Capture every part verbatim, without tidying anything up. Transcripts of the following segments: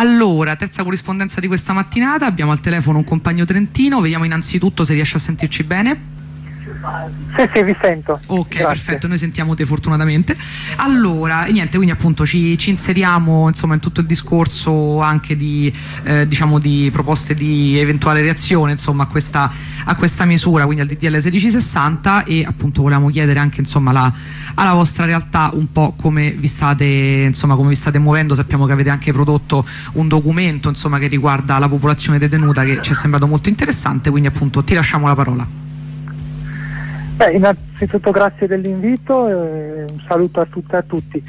Allora, terza corrispondenza di questa mattinata, abbiamo al telefono un compagno trentino, vediamo innanzitutto se riesce a sentirci bene. Sì, sì, vi sento. Ok, Grazie. perfetto, noi sentiamo te fortunatamente. Allora, niente, quindi appunto ci, ci inseriamo insomma in tutto il discorso anche di, eh, diciamo di proposte di eventuale reazione insomma a questa, a questa misura, quindi al D D L sedici sessanta, e appunto volevamo chiedere anche insomma la, alla vostra realtà un po' come vi state, insomma, come vi state muovendo. Sappiamo che avete anche prodotto un documento insomma che riguarda la popolazione detenuta che ci è sembrato molto interessante, quindi appunto ti lasciamo la parola. Beh, innanzitutto grazie dell'invito e un saluto a tutte e a tutti.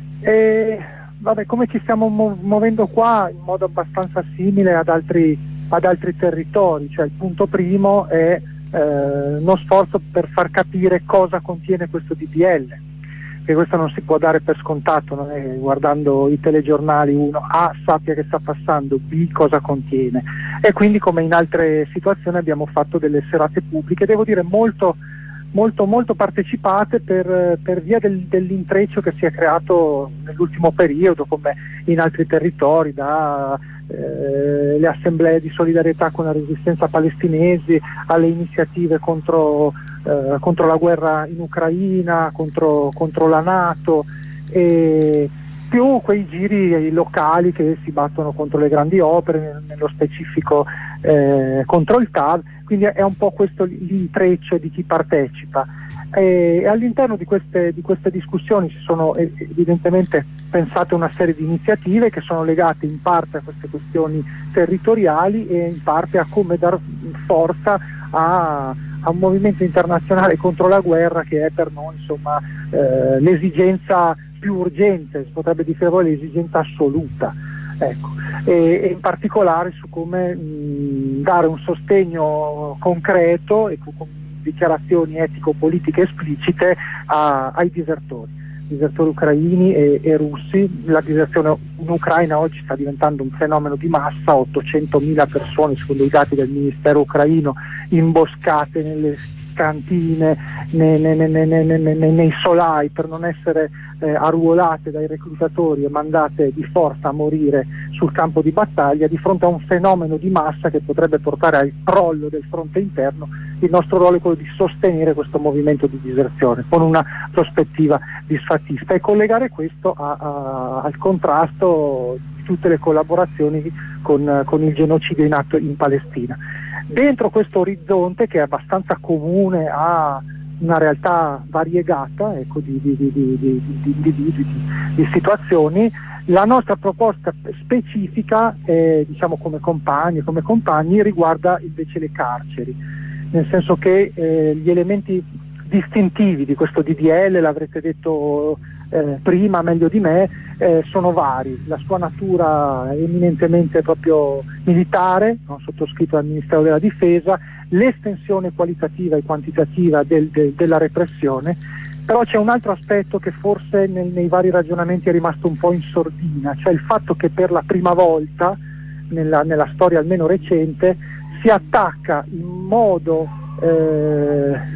E, vabbè, come ci stiamo mu- muovendo qua in modo abbastanza simile ad altri, ad altri territori, cioè il punto primo è eh, uno sforzo per far capire cosa contiene questo D D L, che questo non si può dare per scontato, non è guardando i telegiornali uno A sappia che sta passando, B cosa contiene, e quindi come in altre situazioni abbiamo fatto delle serate pubbliche, devo dire molto molto molto partecipate per, per via del, dell'intreccio che si è creato nell'ultimo periodo, come in altri territori, da eh, le assemblee di solidarietà con la resistenza palestinesi alle iniziative contro, eh, contro la guerra in Ucraina, contro, contro la NATO, e più quei giri locali che si battono contro le grandi opere, nello specifico eh, contro il T A V. Quindi è un po' questo l'intreccio di chi partecipa, e all'interno di queste, di queste discussioni si sono evidentemente pensate una serie di iniziative che sono legate in parte a queste questioni territoriali e in parte a come dar forza a, a un movimento internazionale contro la guerra, che è per noi insomma eh, l'esigenza più urgente, si potrebbe dire l'esigenza assoluta. Ecco. E, e in particolare su come mh, dare un sostegno concreto e con dichiarazioni etico-politiche esplicite a, ai disertori, disertori ucraini e, e russi. La diserzione in Ucraina oggi sta diventando un fenomeno di massa, ottocentomila persone secondo i dati del Ministero ucraino imboscate nelle cantine, nei, nei, nei, nei, nei, nei solai per non essere eh, arruolate dai reclutatori e mandate di forza a morire sul campo di battaglia. Di fronte a un fenomeno di massa che potrebbe portare al crollo del fronte interno, il nostro ruolo è quello di sostenere questo movimento di diserzione con una prospettiva disfattista e collegare questo a, a, al contrasto di tutte le collaborazioni con, con il genocidio in atto in Palestina. Dentro questo orizzonte, che è abbastanza comune a una realtà variegata, ecco, di, di, di, di, di, di, di, di, di situazioni, la nostra proposta specifica, eh, diciamo come compagni, come compagni, riguarda invece le carceri, nel senso che eh, gli elementi distintivi di questo D D L, l'avrete detto eh, prima meglio di me, eh, sono vari. La sua natura è eminentemente proprio militare, no? Sottoscritto dal Ministero della Difesa, l'estensione qualitativa e quantitativa del, del, della repressione, però c'è un altro aspetto che forse nel, nei vari ragionamenti è rimasto un po' in sordina, cioè il fatto che per la prima volta nella, nella storia almeno recente si attacca in modo eh,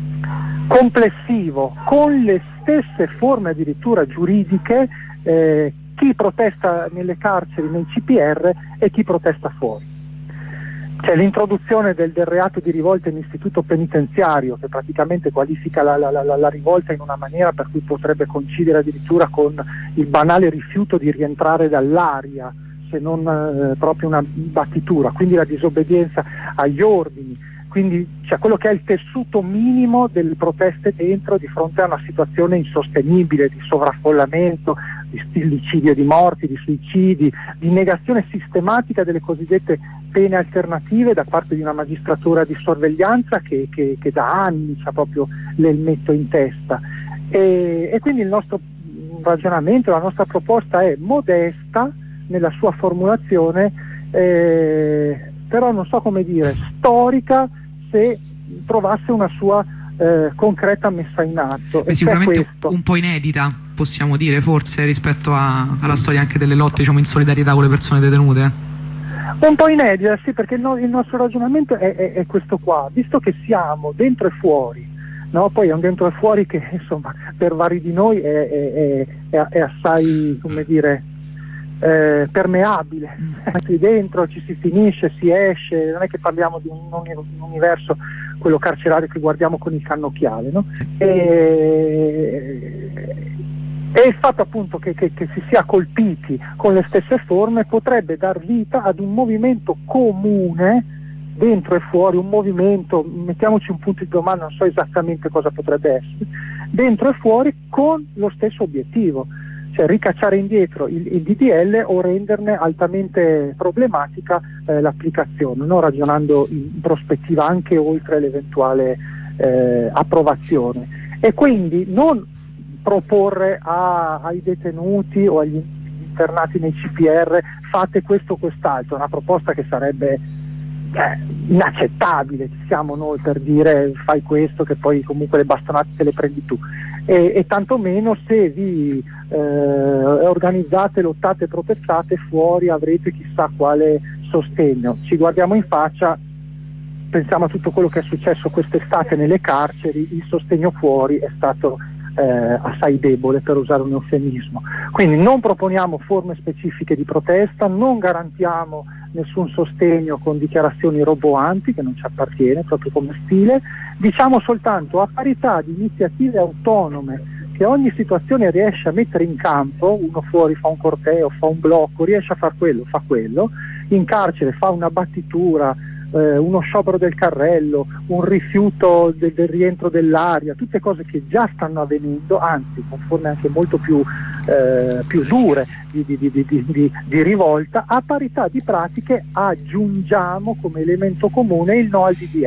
complessivo, con le stesse forme addirittura giuridiche, eh, chi protesta nelle carceri, nei C P R, e chi protesta fuori. C'è l'introduzione del, del reato di rivolta in istituto penitenziario, che praticamente qualifica la, la, la, la rivolta in una maniera per cui potrebbe coincidere addirittura con il banale rifiuto di rientrare dall'aria, se non eh, proprio una battitura, quindi la disobbedienza agli ordini. Quindi c'è quello che è il tessuto minimo delle proteste dentro di fronte a una situazione insostenibile di sovraffollamento, di stillicidio di morti, di suicidi, di negazione sistematica delle cosiddette pene alternative da parte di una magistratura di sorveglianza che, che, che da anni c'ha proprio l'elmetto in testa. E, e quindi il nostro ragionamento, la nostra proposta è modesta nella sua formulazione, eh, però non so come dire, storica, se trovasse una sua eh, concreta messa in atto. Beh, sicuramente un po' inedita, possiamo dire, forse, rispetto a, alla storia anche delle lotte, diciamo, in solidarietà con le persone detenute. Un po' inedita, sì, perché il, no, il nostro ragionamento è, è, è questo qua, visto che siamo dentro e fuori, no? Poi è un dentro e fuori che insomma per vari di noi è, è, è, è assai, come dire, eh, permeabile, qui dentro ci si finisce, si esce, non è che parliamo di un, un universo, quello carcerario che guardiamo con il cannocchiale, no? E, e il fatto appunto che, che, che si sia colpiti con le stesse forme potrebbe dar vita ad un movimento comune dentro e fuori, un movimento, mettiamoci un punto di domanda, non so esattamente cosa potrebbe essere, dentro e fuori con lo stesso obiettivo, cioè ricacciare indietro il, il D D L o renderne altamente problematica eh, l'applicazione, no? Ragionando in prospettiva anche oltre l'eventuale eh, approvazione. E quindi non proporre a, ai detenuti o agli internati nei C P R fate questo o quest'altro, una proposta che sarebbe eh, inaccettabile, ci siamo noi per dire fai questo che poi comunque le bastonate te le prendi tu, e, e tantomeno se vi eh, organizzate, lottate, protestate fuori avrete chissà quale sostegno. Ci guardiamo in faccia, pensiamo a tutto quello che è successo quest'estate nelle carceri, il sostegno fuori è stato Eh, assai debole, per usare un eufemismo. Quindi non proponiamo forme specifiche di protesta, non garantiamo nessun sostegno con dichiarazioni roboanti, che non ci appartiene proprio come stile, diciamo soltanto a parità di iniziative autonome che ogni situazione riesce a mettere in campo, uno fuori fa un corteo, fa un blocco, riesce a far quello, fa quello, in carcere fa una battitura, Eh, uno sciopero del carrello, un rifiuto del, del rientro dell'aria, tutte cose che già stanno avvenendo, anzi con forme anche molto più, eh, più dure di, di, di, di, di, di rivolta. A parità di pratiche aggiungiamo come elemento comune il no al D D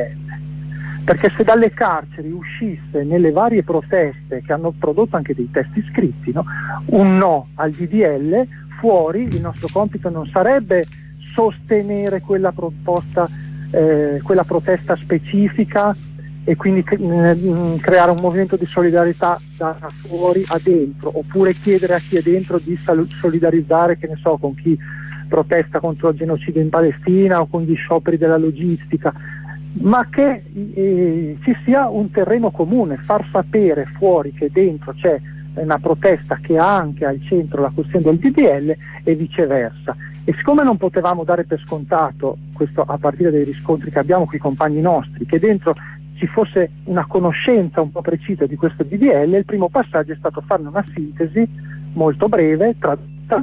L, perché se dalle carceri uscisse nelle varie proteste che hanno prodotto anche dei testi scritti, no, un no al D D L, fuori il nostro compito non sarebbe sostenere quella proposta, Eh, quella protesta specifica e quindi cre- mh, creare un movimento di solidarietà da fuori a dentro, oppure chiedere a chi è dentro di sal- solidarizzare, che ne so, con chi protesta contro il genocidio in Palestina o con gli scioperi della logistica, ma che eh, ci sia un terreno comune, far sapere fuori che dentro c'è una protesta che ha anche al centro la questione del D D L e viceversa. E siccome non potevamo dare per scontato, questo a partire dai riscontri che abbiamo con i compagni nostri, che dentro ci fosse una conoscenza un po' precisa di questo D D L, il primo passaggio è stato farne una sintesi molto breve, tradotta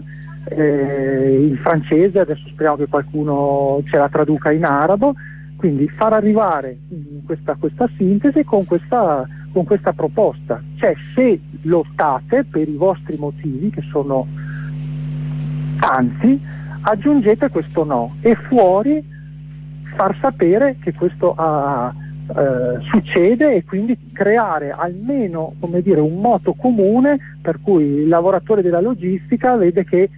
eh, in francese, adesso speriamo che qualcuno ce la traduca in arabo, quindi far arrivare questa, questa sintesi con questa, con questa proposta. Cioè, se lottate per i vostri motivi, che sono tanti, aggiungete questo no, e fuori far sapere che questo ah, eh, succede, e quindi creare almeno, come dire, un moto comune per cui il lavoratore della logistica vede che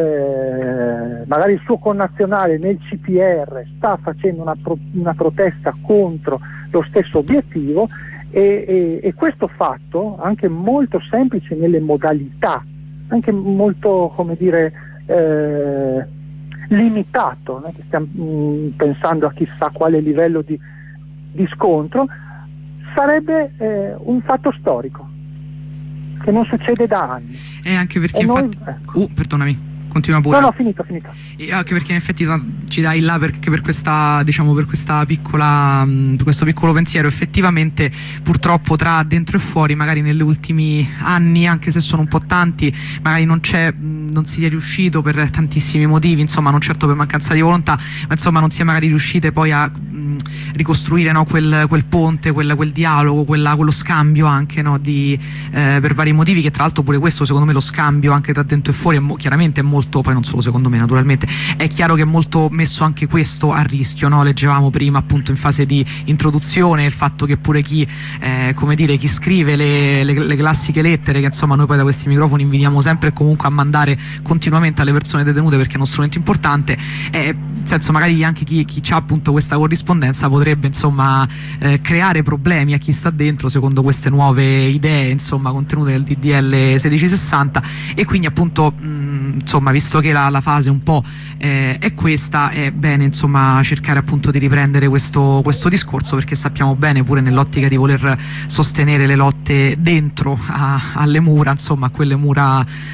eh, magari il suo connazionale nel C P R sta facendo una, pro- una protesta contro lo stesso obiettivo, e, e, e questo fatto, anche molto semplice nelle modalità, anche molto, come dire, eh, limitato, non è che stiamo mh, pensando a chissà quale livello di, di scontro, sarebbe eh, un fatto storico che non succede da anni. E anche perché e infatti... noi, ecco. uh, perdonami, continua pure. No, no, finito, finito. E anche perché in effetti ci dai là perché per questa, diciamo, per questa piccola, per questo piccolo pensiero, effettivamente purtroppo tra dentro e fuori, magari negli ultimi anni, anche se sono un po' tanti, magari non c'è, non si è riuscito per tantissimi motivi, insomma, non certo per mancanza di volontà, ma insomma non si è magari riuscite poi a mh, ricostruire, no, quel, quel ponte, quel, quel dialogo, quella, quello scambio anche, no, di, eh, per vari motivi, che tra l'altro pure questo, secondo me, lo scambio anche tra dentro e fuori è mo- chiaramente è molto, poi non solo secondo me, naturalmente è chiaro che è molto messo anche questo a rischio, no? Leggevamo prima appunto in fase di introduzione il fatto che pure chi, eh, come dire, chi scrive le, le, le classiche lettere, che insomma noi poi da questi microfoni invitiamo sempre comunque a mandare continuamente alle persone detenute, perché è uno strumento importante, eh, nel senso magari anche chi, chi ha appunto questa corrispondenza potrebbe insomma eh, creare problemi a chi sta dentro secondo queste nuove idee insomma contenute nel D D L sedici sessanta, e quindi appunto mh, insomma visto che la, la fase un po' eh, è questa, è bene insomma cercare appunto di riprendere questo, questo discorso, perché sappiamo bene, pure nell'ottica di voler sostenere le lotte dentro a, alle mura, insomma a quelle mura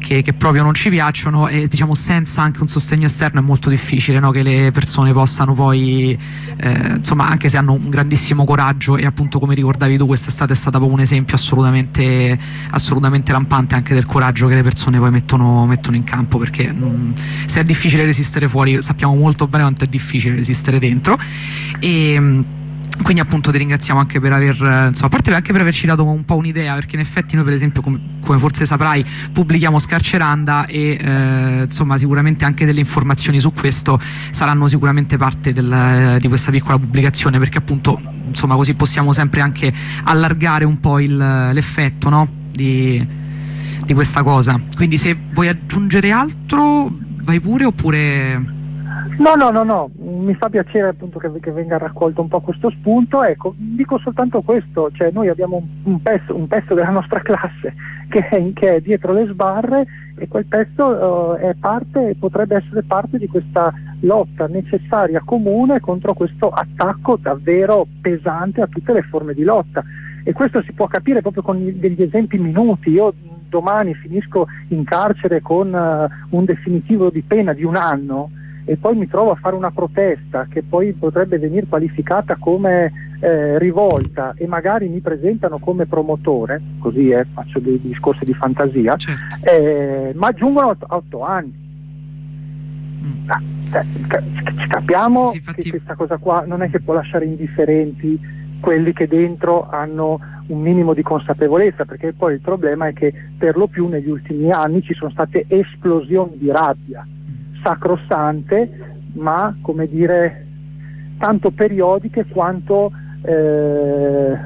che, che proprio non ci piacciono, e diciamo senza anche un sostegno esterno è molto difficile, no, che le persone possano poi eh, insomma, anche se hanno un grandissimo coraggio, e appunto come ricordavi tu quest'estate è stata proprio un esempio assolutamente, assolutamente lampante anche del coraggio che le persone poi mettono, mettono in campo, perché mh, se è difficile resistere fuori sappiamo molto bene quanto è difficile resistere dentro. E mh, quindi appunto ti ringraziamo anche per aver, insomma, a parte anche per averci dato un po' un'idea, perché in effetti noi per esempio come, come forse saprai pubblichiamo Scarceranda e eh, insomma sicuramente anche delle informazioni su questo saranno sicuramente parte del, di questa piccola pubblicazione, perché appunto insomma così possiamo sempre anche allargare un po' l'effetto, no? di, di questa cosa. Quindi se vuoi aggiungere altro vai pure, oppure... No, no, no, no, mi fa piacere appunto che, che venga raccolto un po' questo spunto. Ecco, dico soltanto questo, cioè noi abbiamo un, un, pezzo, un pezzo della nostra classe che è, che è dietro le sbarre, e quel pezzo uh, è parte, potrebbe essere parte di questa lotta necessaria comune contro questo attacco davvero pesante a tutte le forme di lotta, e questo si può capire proprio con degli esempi minuti. Io domani finisco in carcere con uh, un definitivo di pena di un anno, e poi mi trovo a fare una protesta che poi potrebbe venire qualificata come eh, rivolta, e magari mi presentano come promotore, così eh, faccio dei discorsi di fantasia, certo. eh, ma aggiungono otto, otto anni. Mm. Ah, cioè, ci capiamo sì, infatti... che questa cosa qua non è che può lasciare indifferenti quelli che dentro hanno un minimo di consapevolezza, perché poi il problema è che per lo più negli ultimi anni ci sono state esplosioni di rabbia sacrosante, ma come dire tanto periodiche quanto eh,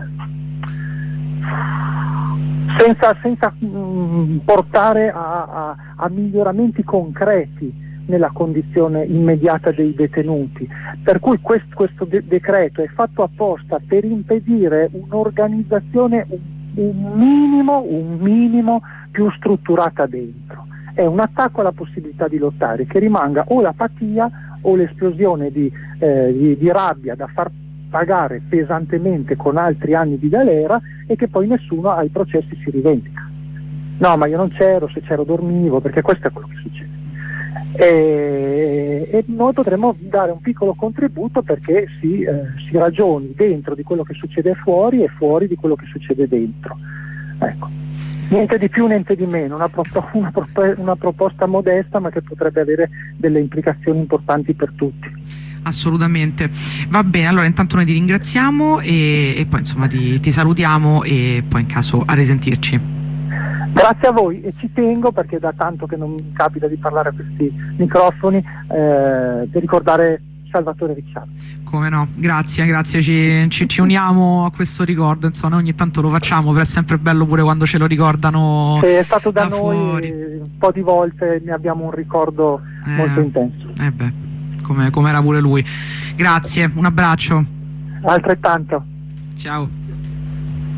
senza, senza mh, portare a, a, a miglioramenti concreti nella condizione immediata dei detenuti. Per cui quest, questo de- decreto è fatto apposta per impedire un'organizzazione un, un minimo, un minimo più strutturata dentro. È un attacco alla possibilità di lottare, che rimanga o l'apatia o l'esplosione di, eh, di, di rabbia da far pagare pesantemente con altri anni di galera, e che poi nessuno ai processi si rivendica. No, ma io non c'ero, se c'ero dormivo, perché questo è quello che succede. E, e noi potremmo dare un piccolo contributo perché si, eh, si ragioni dentro di quello che succede fuori e fuori di quello che succede dentro. Ecco. Niente di più, niente di meno, una, pro- una, pro- una proposta modesta, ma che potrebbe avere delle implicazioni importanti per tutti. Assolutamente. Va bene, allora intanto noi ti ringraziamo e, e poi insomma ti, ti salutiamo, e poi in caso a risentirci. Grazie a voi, e ci tengo, perché da tanto che non mi capita di parlare a questi microfoni, eh, di ricordare Salvatore Ricciardi. Come no, grazie, grazie, ci, ci, ci uniamo a questo ricordo, insomma ogni tanto lo facciamo, però è sempre bello pure quando ce lo ricordano. Sì, è stato da, da noi fuori. Un po' di volte ne abbiamo un ricordo eh, molto intenso. Eh beh, come, come era pure lui. Grazie, un abbraccio. Altrettanto. Ciao.